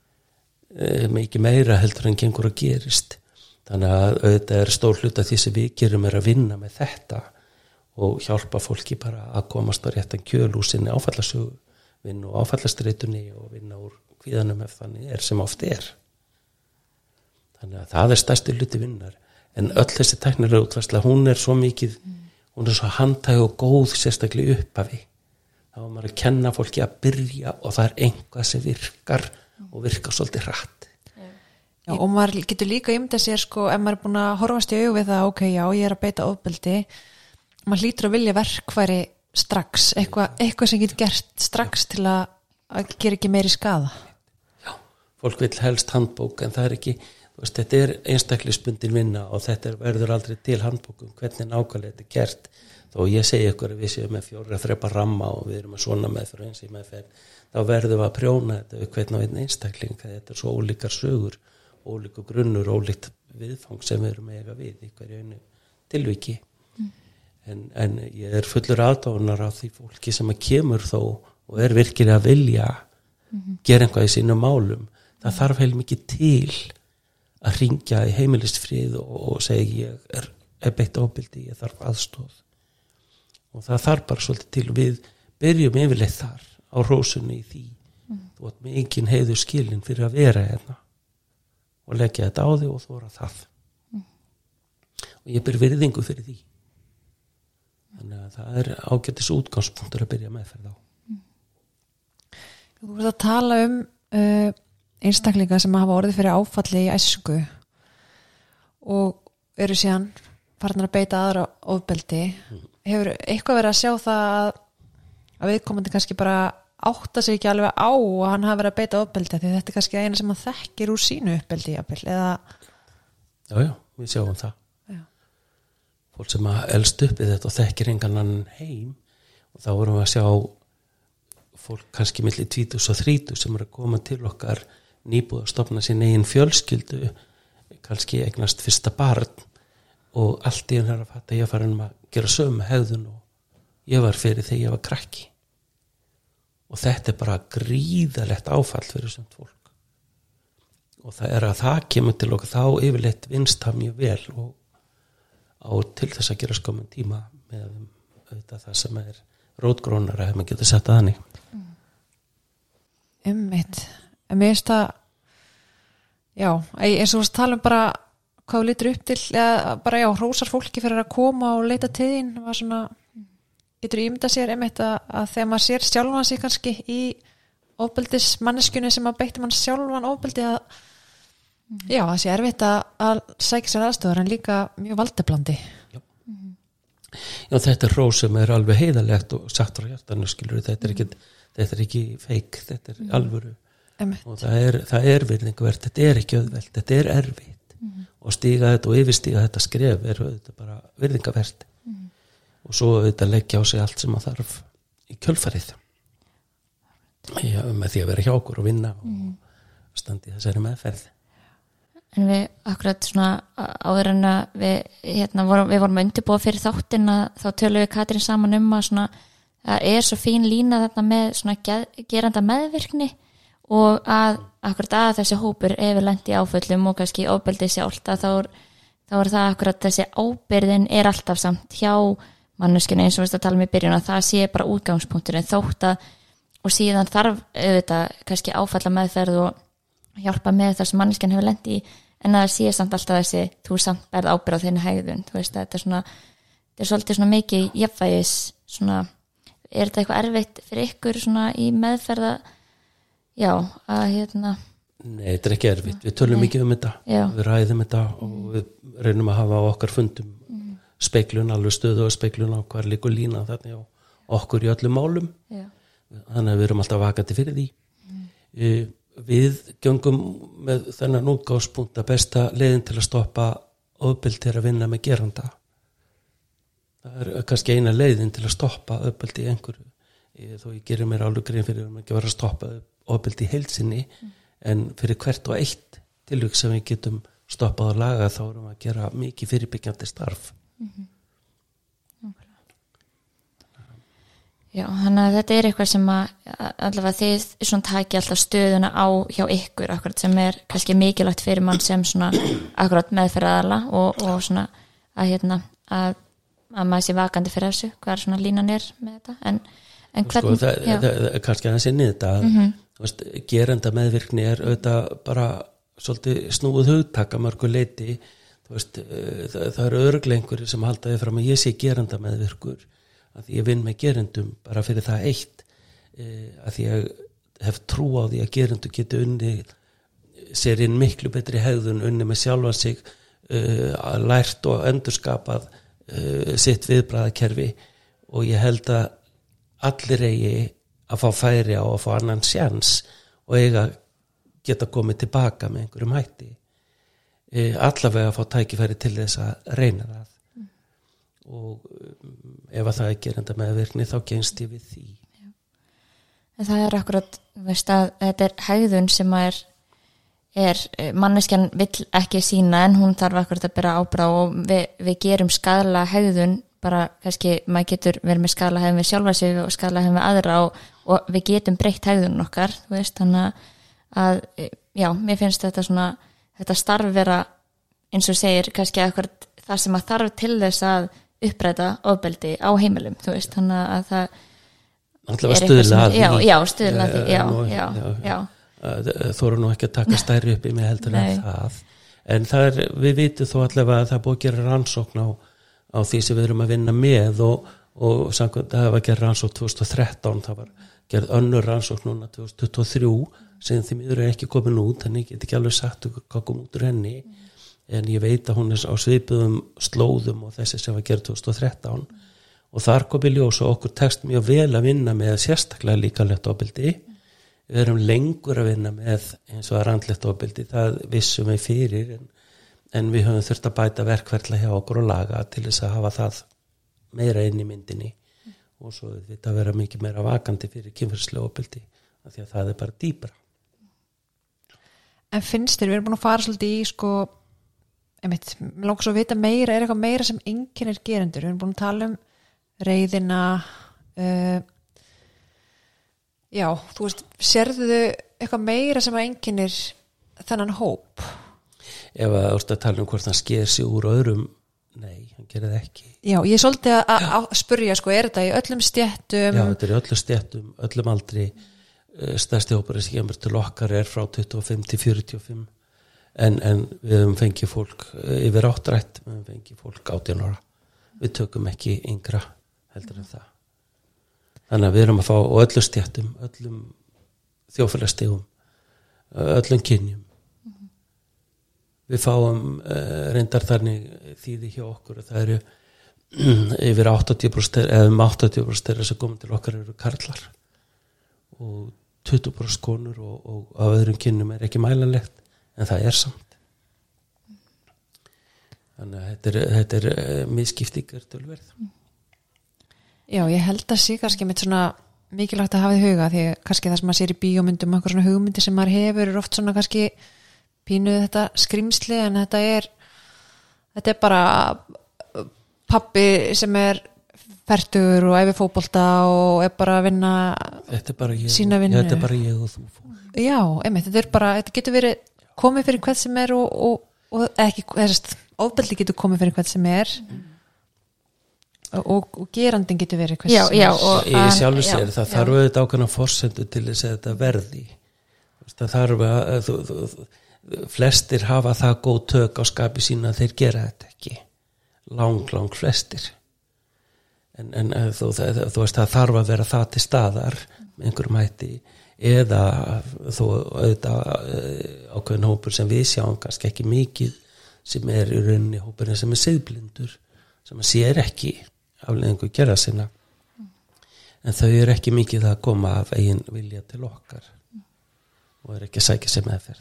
mikið meira heldur en gengur að gerist. Þannig að auðvitað er stór hluta því sem við gerum er að vinna með þetta og hjálpa fólki bara að komast á réttan kjöl úr sinni áfallasögu, vinna úr áfallastreitunni og vinna úr kvíðanum ef þannig er sem oft er. Þannig að það er stærsti hluti vinnar. En öll þessi tæknilega útfærsla, hún er svo mikið, hún er svo handhæg og góð sérstaklega í upphafi. Þá er maður að kenna fólki að byrja og það er einhvað sem virkar og virkar svolítið hratt. Já, og maður getur líka ímyndað sér sko ef maður er búin að horfast í augu við það ok, já, ég er að beita ofbeldi maður hlýtur að vilja verkfæri strax, eitthvað, eitthvað sem getur gert strax til að, að gera ekki meiri skaða. Já, fólk vill helst handbók en það er ekki, þú veist, þetta er einstaklisbundin vinna og þetta er, verður aldrei til handbókum hvernig nákvæmlega þetta er gert þó ég segi ykkur að við séum með fjóra þrepa ramma og við erum með svona meðferð eins í meðferð þá verðum við að prjóna þetta við hvernig á einn einstakling þetta er svo ólíkar sögur ólíku grunnur, ólíkt viðfang sem við erum að eiga við í hverju einu tilviki mm. en, en ég er fullur aðdáunar á því fólki sem að kemur þó og er virkilega að vilja mm-hmm. gera eitthvað í sínum málum það mm. þarf heil mikið til að hringja í heimilisfrið og, og segja ég er, er beitt ofbeldi, ég þarf aðstoð og það þarf bara svolítið til við byrjum yfirleitt þar á rósunni í því mm. þú átt mikinn heiður skilin fyrir að vera hérna og leggja þetta á þig og þóra það mm. og ég ber virðingu fyrir því þannig að það er ágætis útgangspunktur að byrja meðferð á mm. Þú veist að tala um uh, einstaklinga sem hafa orðið fyrir áfalli í æsku og eru síðan farnar að beita aðra ofbeldi mm. hefur eitthvað verið að sjá það að, að viðkomandi kannski bara átta sig ekki alveg á og hann hafi verið að beita ofbeldi því þetta er kannski eina sem hann þekkir úr sínu uppbeldi eða Já, já, við sjáum það já. Fólk sem að elst upp við þetta og þekkir engan annan heim og þá vorum við að sjá fólk kannski milli tvítugs og þrítugs sem er að koma til okkar nýbúið að stofna sín eigin fjölskyldu kannski eignast fyrsta barn og allt í hann er að fatta ég var hann að gera sömu hegðun og ég var fyrir þegar ég var krakki og þetta er bara gríðalegt áfall fyrir sumt fólk og það er að það kemur til okkur þá yfirleitt vinst það mjög vel og á til þess að gera skömmun tíma með auðvitað það sem er rótgrónara ef maður getur sett að þannig Einmitt en mér finnst það já, eins og þú tala um bara hvað þú lítur upp til eða bara já, hrósar fólki fyrir að koma og leita til þín var svona getur ímyndað sér einmitt að, að þegar maður sér sjálfan sig kannski í ofbeldismanneskjunni sem að beitti mann sjálfan ofbeldi að mm. já, það sé erfitt að, að sækja sér aðstöður en líka mjög valdeblandi Já, mm. já þetta er hrós sem er alveg heiðalegt og sagt frá hjartanu skilur þetta er ekki, þetta er ekki feik, þetta er mm. alvöru einmitt. Og það er, það er virðinguvert, þetta er ekki auðvelt, þetta er erfitt mm. og stíga þetta og yfirstíga þetta skref er þetta bara virðingavert mm. og svo auðvitað leggja á sig allt sem að þarf í kjölfarið Já, með því að vera hjá okkur og vinna mm. og standi þessari meðferð En við akkurat svona áður en að við, hérna, vorum, við vorum undirbúið fyrir þáttin að þá tölum við Katrín saman um að svona það er svo fín lína þarna með svona geranda meðvirkni og að akkurat að þessi hópur yfirlendi áföllum og kannski ofbeldið sjálft að þá er, þá er það akkurat þessi ábyrðin er alltaf samt hjá manneskjunni eins og við veist að tala um í byrjun að það sé bara útgangspunkturinn þótt að og síðan þarf auðvitað kannski áfalla meðferð og hjálpa með það sem manneskjan hefur lent í en að það sé samt alltaf þessi þú samt berð ábyrð á þinni hegðun þú veist að þetta er svona þetta er svolítið svona mikið jafnvægis svona er þetta eitthvað erfitt fyrir ykkur svona í meðferða já að hérna Nei, þetta er ekki erfitt, við tölum mikið um þetta já. Við ræðum þetta og við reynum að hafa á okkar fundum mm. speiklun, alveg stöðu og speiklun á hvar liggur lína þannig á okkur í öllum málum. Já. Þannig að við erum alltaf vakandi fyrir því. Mm. Við göngum með þennan útgangspunkt að besta leiðin til að stoppa ofbeldi er að vinna með geranda. Það er kannski eina leiðin til að stoppa ofbeldi í einhverju. Þó ég gerir mér alveg grein fyrir að ekki vera að stoppa ofbeldi í heilsinni, mm. en fyrir hvert og eitt tilvik sem við getum stoppað og lagað þá erum við að gera mikið fyrirbyggjandi starf. Mm-hmm. Já, þannig að þetta er eitthvað sem að allavega þið svona taki alltaf stöðuna á hjá ykkur akkurat sem er kannski mikilvægt fyrir mann sem svona akkurat meðferðaðala og, og svona að hérna að, að maður sé vakandi fyrir þessu, hvað er svona línan er með þetta, en, en hvern, sko, það, það, það, kannski aðeins inn í þetta mm-hmm. veist, gerenda meðvirkni er auðvitað bara svolítið snúið hugtaka mörgu leiti, þú veist, það, það eru örugglega einhverjir sem halda því fram að ég sé gerenda meðvirkur að því ég vinn með gerendum bara fyrir það eitt eh, að því ég hef trú á því að gerendur geti unni sér inn miklu betri hegðun unni með sjálfa sig eh, lært og endurskapað eh, sitt viðbragðakerfi og ég held að allir eigi að fá færi á að fá annan sjans og eiga geta komið tilbaka með einhverjum hætti eh, allavega að fá tækifæri til þess að reyna það og ef að það er gerenda meðvirkni þá gengst ég við því. Já. En það er akkurat, veist að þetta er hegðun sem er, er manneskjan vill ekki sína en hún þarf akkurat að bera ábyrgð og við, við gerum skaðlega hegðun bara kannski maður getur verið með skaðlega hegðun við sjálfa sig og skaðlega hegðun við aðra og, og við getum breytt hegðun okkar, þú veist, þannig að já, mér finnst þetta svona þetta starf vera eins og segir kannski akkurat það sem að þarf til þess að uppræta ofbeldi á heimilum, þú veist, þannig að það er stuðla að því. Já, já, stuðla að því, já, já, já. Þú eru nú ekki að taka stærri upp í mig heldur en það. En það er, við vitum þó allavega að það búið að gera rannsókn á, á því sem við erum að vinna með og, og samkvæmt það var gerð rannsókn tvö þúsund og þrettán, það var gerð önnur rannsókn núna tvö þúsund tuttugu og þrjú sem því miður er ekki komin út, þannig ég get ekki alveg sagt hvað kom út úr henni. Mm. En ég veit að hún er á svipuðum slóðum og þessi sem var gerð tvö þúsund og þrettán mm. og þar kom í ljós og okkur tekst mjög vel að vinna með sérstaklega líkamlegt ofbeldi. Mm. Við erum lengur að vinna með eins og að andlegt ofbeldi, það vissum við fyrir en, en við höfum þurft að bæta verkferðla hjá okkur og laga til þess að hafa það meira inn í myndinni mm. og svo þetta vera mikið meira vakandi fyrir kynferðislega ofbeldi af því að það er bara dýpra. En finnst þér, við erum búin að fara svolítið í sko einmitt, mér langar svo að vita meira, er eitthvað meira sem enginn er gerendur, við erum búin að tala um reiðina uh, já, þú veist sérðu eitthvað meira sem að enginn er þennan hóp? Ef að þú veist að tala um hvort hann sker sig úr öðrum, nei, hann gerir það ekki. Já, ég er svolítið að, að spyrja sko, er þetta í öllum stéttum? Já, þetta er í öllum stéttum, öllum aldri stærsti hópur sem kemur til okkar er frá tuttugu og fimm til fjörutíu og fimm En, en við höfum fengið fólk yfir áttrætt, við höfum fengið fólk átján ára. Við tökum ekki yngra heldur en það. Þannig að við erum að fá á öllum stjættum, öllum þjóðfélagsstigum, öllum kynjum. Mm-hmm. Við fáum uh, reyndar þannig þýði hjá okkur og það eru yfir áttatíu prósent eða um áttatíu prósent þeirra sem komum til okkar eru karlar og tuttugu prósent konur og, og af öðrum kynjum er ekki mælanlegt. En það er samt. Þannig að þetta er, þetta er misskiptingar tölverð. Já, ég held að sé kannski með svona mikilvægt að hafa í huga því kannski það sem maður sér í bíómyndum einhver svona hugmyndi sem maður hefur er oft svona kannski pínuð þetta skrimsli en þetta er þetta er bara pabbi sem er fertugur og æfi fótbolta og er bara að vinna sína vinnu. Þetta er bara ég og þú. Já, einmitt, þetta er bara, þetta getur verið komið fyrir hvert sem er og, og, og ekki, þessast, ofbeldi getur komið fyrir hvert sem er mm. og, og gerandin getur verið hvert já, sem já, er. Og, ég sjálfur sér, það þarf auðvitað ákveðna forsendu til þess að þetta verði. Það þarf að, þú, þú, flestir hafa það góð tök á skapi sína að þeir gera þetta ekki. Lang, lang flestir. En, en þú, það, þú veist, það þarf að vera það til staðar með einhverjum hætti eða þó auðvitað ákveðin hópur sem við sjáum kannski ekki mikið sem er í rauninni hópurinn sem er siðblindur sem að sér ekki afleiðingu gerða sinna en þau eru ekki mikið að koma af eigin vilja til okkar og er ekki að sækja sér meðferð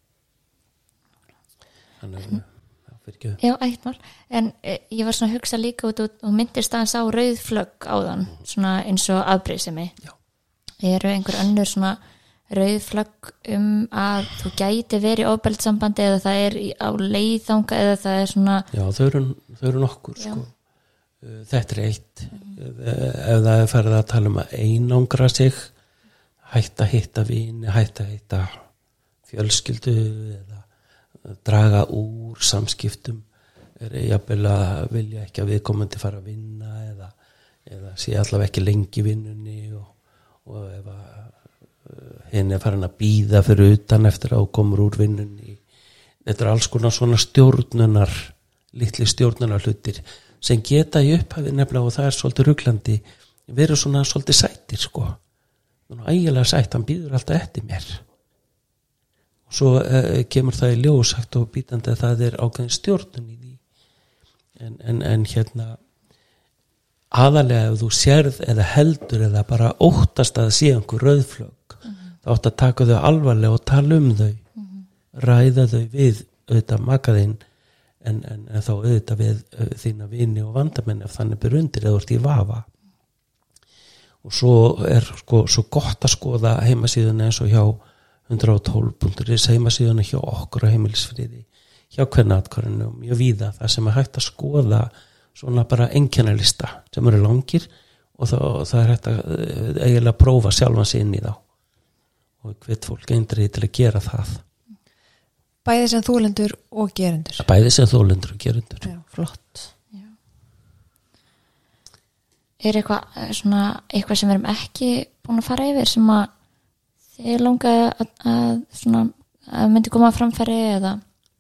þannig að Já, eitt mál, en e, ég var svona að hugsa líka út og, og myndist aðeins á rauðflögg áðan, svona eins og afbrýðsemi. Já. Eru einhver önnur svona rauðflögg um að þú gæti verið í ofbeldissambandi eða það er í, á leiðanga eða það er svona... Já, þau eru, þau eru nokkur, Já. sko. Þetta er eitt. Mm. Ef það er farið að tala um að einangra sig, hætta að hitta vini, hætta að hitta fjölskyldu eða draga úr samskiptum er jafnvel að vilja ekki að viðkomandi fara að vinna eða, eða sé allavega ekki lengi vinnunni og, og ef að henni er farin að bíða fyrir utan eftir að komur úr vinnunni þetta er alls konar svona stjórnunar litli stjórnunar hlutir sem geta í upphafi nefnilega og það er svolítið ruglandi verið svona svolítið sætir sko ægilega sætt, hann býður alltaf eftir mér svo uh, kemur það í ljós sagt og bítandi að það er ákveðin stjórnun í því en, en, en hérna aðalega ef þú sérð eða heldur eða bara óttast að sé einhver rauðflögg mm-hmm. þá átt að taka þau alvarlega og tala um þau mm-hmm. ræða þau við auðvitað makaðinn en, en, en þá auðvitað við uh, þína vini og vandamenn ef þannig byrjur undir eða úr í vafa og svo er sko, svo gott að skoða heimasíðuna eins og hjá hundrað og tólf punktur is heimasíðuna hjá okkur á heimilisfriði hjá Kvennaathvarfinu mjög víða það sem er hægt að skoða svona bara einkennalista sem eru langir og það, það er hægt að eiginlega prófa sjálfan sig inn í þá og hvet fólk eindrið til að gera það Bæði sem þolendur og gerendur Bæði sem þolendur og gerendur Já, flott Já. Er eitthvað svona eitthvað sem við erum ekki búin að fara yfir sem að þið langaði að, að, svona, að myndi koma að framfæri eða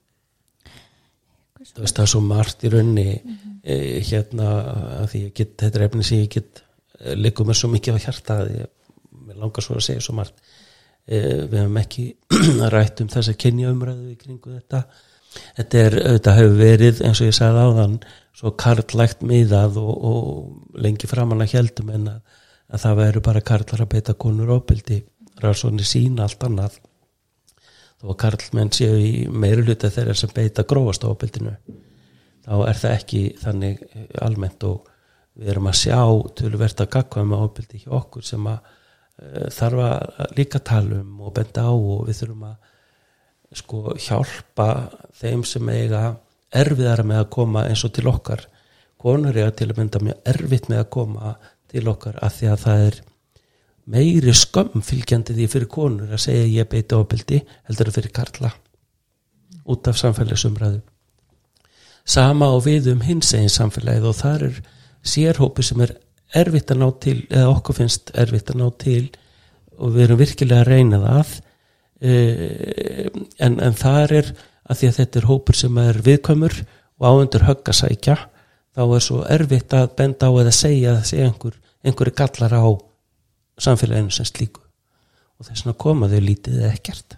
þú veist það er svo margt í raunni mm-hmm. e, hérna að því ég get þetta er efni sem ég get liggur mér svo mikið á hjarta að ég mér langar svo að segja svo margt e, við hefum ekki rætt um þess að kynja umræðu í kringu þetta þetta er auðvitað hefur verið eins og ég sagði áðan svo karlægt miðað og, og lengi framan að heldum en að, að það veru bara karlar að beita konur ofbeldi rannsóknir sína allt annað þó að karlmenn séu í meiri hluta þeirra sem beita grófast á ofbeldinu þá er það ekki þannig almennt og við erum að sjá töluvert að gagnkvæma ofbeldi hjá okkur sem að uh, þarf að líka tala um og benda á og við þurfum að sko hjálpa þeim sem eiga erfiðara með að koma eins og til okkar konur eiga til að mynda mjög erfitt með að koma til okkar af því að það er meiri skömm fylgjandi því fyrir konur að segja ég beiti ofbeldi heldur að fyrir karla út af samfélagsumræðu sama og við um hinsegin samfélagið og þar er sérhópi sem er erfitt að ná til eða okkur finnst erfitt að ná til og við erum virkilega að reyna það en, en þar er að því að þetta er hópur sem er viðkvæmur og áundur högg að sækja þá er svo erfitt að benda á eða segja að segja einhver, einhverju gallar á samfélaginu sem slíku og þess að koma þau lítið eða ekkert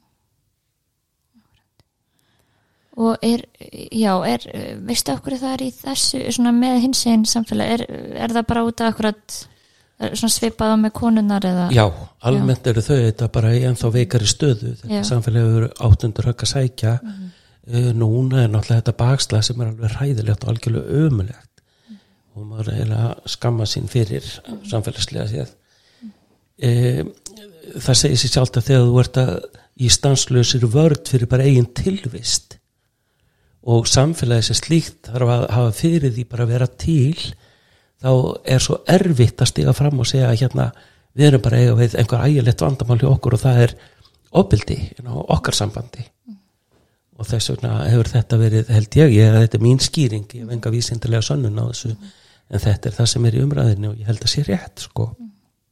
og er, já, er veistu okkur það er í þessu svona með hinsegin samfélag, er, er það bara út af akkurat svona svipað á með konunnar eða? Já, almennt já. Eru þau þetta bara í ennþá veikari stöðu þetta samfélagi eru áttundur högg að sækja mm-hmm. núna er náttúrulega þetta bakslag sem er alveg hræðilegt og algjörlega ömulegt mm-hmm. og maður er eiginlega skamma sín fyrir mm-hmm. samfélagslega séð E, það segir sér sjálft að þegar þú ert að í stanslausir vörð fyrir bara eigin tilvist og samfélagi sem slíkt þarf að hafa fyrir því bara að vera til þá er svo erfitt að stiga fram og segja að hérna við erum bara eiga við einhver ægilegt vandamál hjá okkur og það er ofbeldi okkar sambandi mm. og þess vegna hefur þetta verið held ég, ég þetta er mín skýring ég hef enga vísindilega sönnun á þessu mm. en þetta er það sem er í umræðinu og ég held að sé rétt sko mm.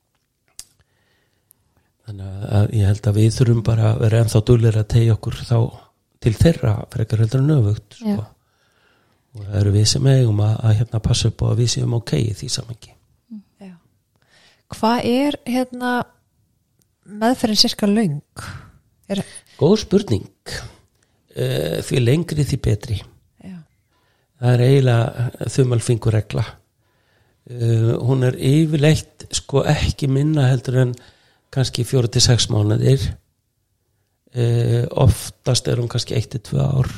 þannig að ég held að við þurfum bara að vera ennþá duglegir að tegja okkur þá til þeirra frekar heldur en öfugt sko. og það eru við sem eigum að, að hérna passa upp og að við séum ok í því samengi Já. Hvað er hérna meðferðin sirka löng? Er... Góð spurning uh, því lengri því betri Já. það er eiginlega þumalfinguregla. Uh, hún er yfirleitt sko ekki minna heldur en kannski fjóra til sex mánuðir. Uh, oftast er hún kannski eitt til tvö ár.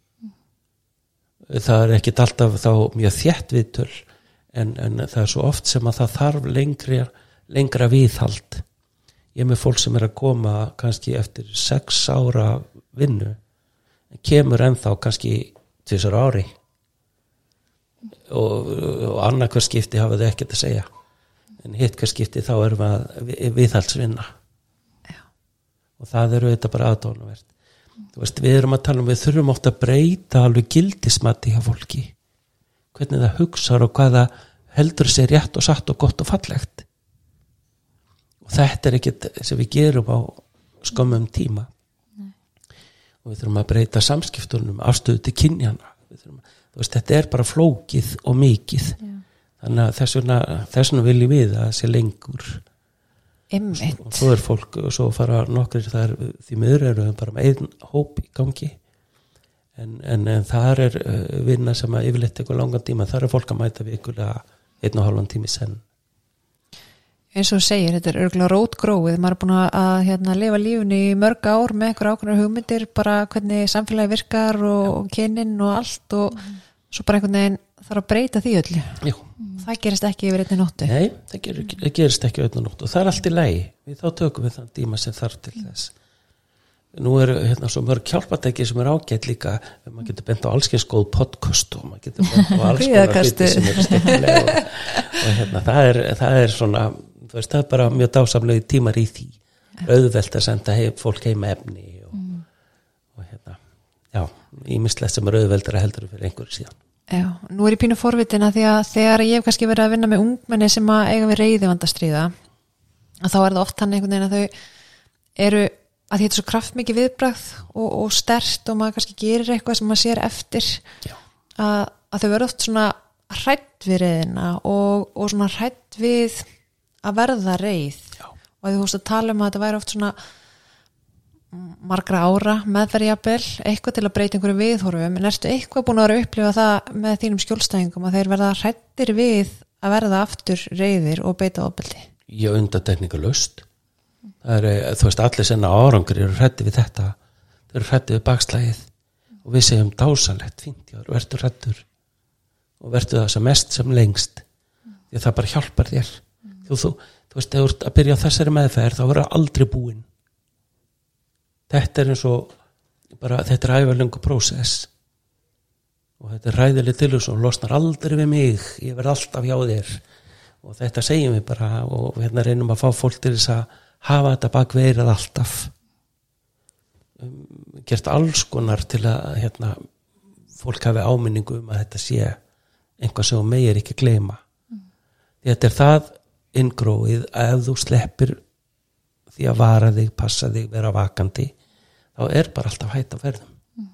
Það er ekkit alltaf þá mjög þétt viðtöl en, en það er svo oft sem að það þarf lengri, lengra viðhald. Ég er með fólk sem er að koma kannski eftir sex ára vinnu en kemur ennþá kannski tvisvar ári og, og annað hver skipti hafa þau ekkert að segja en hitt hver skipti þá erum við að viðhaldsvinna. Já. Og það eru þetta bara aðdánuvert. Þú veist, við erum að tala um við þurfum oft að breyta alveg gildismati hjá fólki hvernig það hugsar og hvað það heldur sér rétt og satt og gott og fallegt og þetta er ekkert sem við gerum á skömmum tíma. Nei. Og við þurfum að breyta samskiptunum afstöðu til kynjana við þurfum að, þú veist, þetta er bara flókið og mikið. Já. Þannig að þess vegna, þess vegna viljum við að það sé lengur. Einmitt. Og svo er fólk og svo fara nokkrir þar því miður eru bara með einn hóp í gangi en, en, en þar er vinna sem að yfirleitt eitthvað langan tíma, þar er fólk að mæta vikulega einn og hálfan tími senn. Eins og segir, þetta er örgulega rótgróið, maður er búin að hérna, lifa lífinu í mörg ár með eitthvað ákveðnar hugmyndir, bara hvernig samfélagi virkar og, og kynin og allt og mm. svo bara einhvern veginn þarf að breyta því öllu. Jú. Það gerist ekki yfir einni nóttu. Nei, það, ger, það gerist ekki yfir einni nóttu og það er allt í lagi. Við þá tökum við þann tíma sem þarf til þess. Nú er hérna svo mörg hjálpatæki sem er ágætt líka, maður getur bent á allskeins góð podcast og maður getur bent á alls konar hluti sem er skemmtilega og, og hérna það er, það er svona, þú veist, það er bara mjög dásamlegi tímar í því. Auðvelt að senda heim, fólk heima efni og, mm. og hérna, já, ýmislegt sem er auðveldara heldur fyrir einhverju síðan. Já, nú er ég pínu forvitina því að þegar ég hef kannski verið að vinna með ungmenni sem að eiga við reiðivandastríða að þá er það oft hann einhvern veginn að þau eru að þetta er svo kraftmikið viðbragð og, og sterkt og maður kannski gerir eitthvað sem maður sér eftir að, að þau verða oft svona hrædd við reiðina og, og svona hrædd við að verða reið. Já. Og þú veist að tala um að þetta væri oft svona margra ára meðferðjabel eitthvað til að breyta einhverju viðhorfum en ertu eitthvað búin að vera að upplifa það með þínum skjólstæðingum að þeir verða hræddir við að verða aftur reiðir og beita ofbeldi? Já, undantekningarlaust. Það er, þú veist, allir senna árangur eru hræddir við þetta, þeir eru hræddir við bakslægið og við segjum dásalegt, fínt, já, verður hræddur og verður það sem mest sem lengst því að það bara hjálpar þér. Mm. Þú, þú, þú veist, þegar þú ert að byrja á þessari meðferð þá verður aldrei búin. Þetta er eins og bara, þetta er ævarlöngu prósess og þetta er ræðileg tilhugsun og losnar aldrei við mig, ég verð alltaf hjá þér og þetta segjum við bara og hérna reynum að fá fólk til þess að hafa þetta bak veirað alltaf um, gert alls konar til að hérna, fólk hafi áminningu um að þetta sé einhvað sem megir ekki gleyma. Mm. Þetta er það inngróið að ef þú sleppir því að vara þig, passa þig, vera vakandi þá er bara alltaf hætt á ferðum. Mm.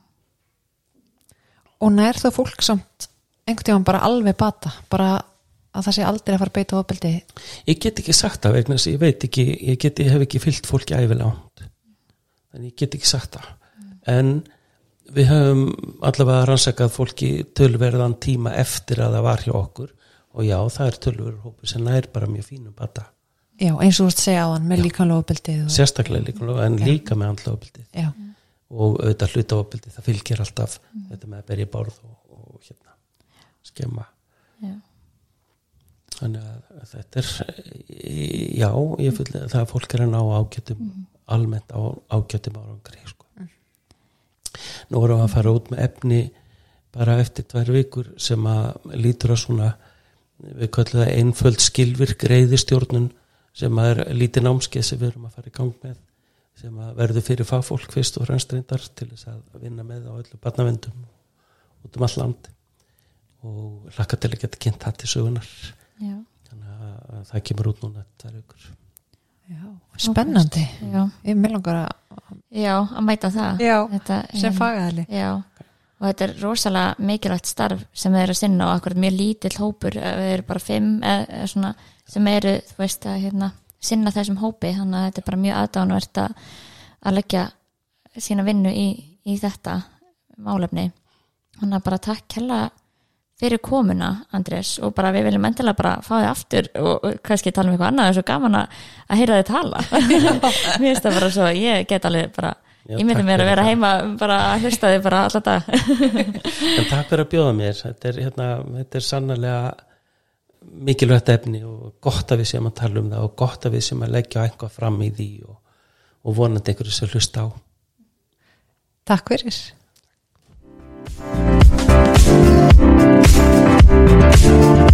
Og nær þá fólk samt einhvern tímann bara alveg bata, bara að það sé aldrei að fara að beita ofbeldi? Ég get ekki sagt það vegna þess að ég veit ekki, ég, get, ég hef ekki fyllt fólki ævilangt, en ég get ekki sagt það. Mm. En við höfum allavega rannsakað fólki tölverðan tíma eftir að það var hjá okkur og já, það er tölverður hópur sem nær bara mjög fínum bata. Já, eins og þú veist segja á hann með líkamlega ofbeldið. Og... Sérstaklega líkamlega, en já. Líka með andlega ofbeldið. Já. Og auðvitað hluta ofbeldið, það fylgir alltaf mm. þetta með að berja bárð og, og hérna, skemma. Já. Þannig að þetta er, já, ég fylg það að fólk er að ná ágætum, mm. almennt á ágætum árangri, sko. Mm. Nú vorum við að fara út með efni bara eftir tvær vikur sem að lítur að svona, við kallum það einföld skilvirk reiðistjórnun sem er lítið námskeið sem við erum að fara í gang með sem að verður fyrir fagfólk fyrst og fremst reyndar til þess að vinna með á öllu barnavendum út um all land og hlakka til að geta kynnt það til sögunar. Já. Þannig að það kemur út núna tvær vikur. Já, spennandi. Já. Ég vil langar að Já, að mæta það. Já, þetta, sem fagaðli. Já. Og þetta er rosalega mikilvægt starf sem þeir eru að sinna og akkurat mjög lítill hópur, við erum bara fimm eða svona sem eru, þú veist að hérna, sinna þessum hópi, þannig að þetta er bara mjög aðdánuvert að, að leggja sína vinnu í, í þetta málefni. Þannig að bara takk hella fyrir komuna Andrés og bara við viljum endilega bara fá þig aftur og, og kannski tala um eitthvað annað, það er svo gaman að, að heyra þig tala mér finnst það bara svo, ég get alveg bara Já, ég myndi mér að vera það. Heima bara að hlusta þig bara alltaf dag En takk fyrir að bjóða mér þetta er, hérna, þetta er sannarlega mikilvægt efni og gott að við séum að tala um það og gott að við séum að leggja eitthvað fram í því og, og vonandi einhverju sem hlusta á Takk fyrir Thank you.